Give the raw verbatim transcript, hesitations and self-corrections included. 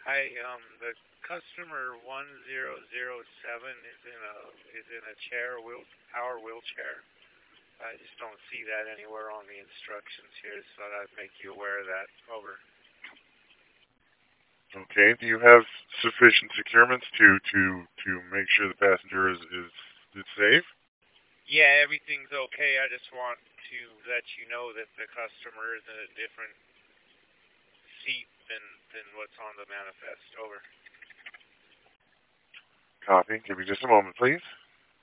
Hi, um, the customer one zero zero seven is in a is in a chair, wheel, power wheelchair. I just don't see that anywhere on the instructions here, so I'd make you aware of that. Over. Okay. Do you have sufficient securements to to to make sure the passenger is is, is safe? Yeah, everything's okay. I just want to let you know that the customer is in a different seat than than what's on the manifest. Over. Copy. Give me just a moment, please.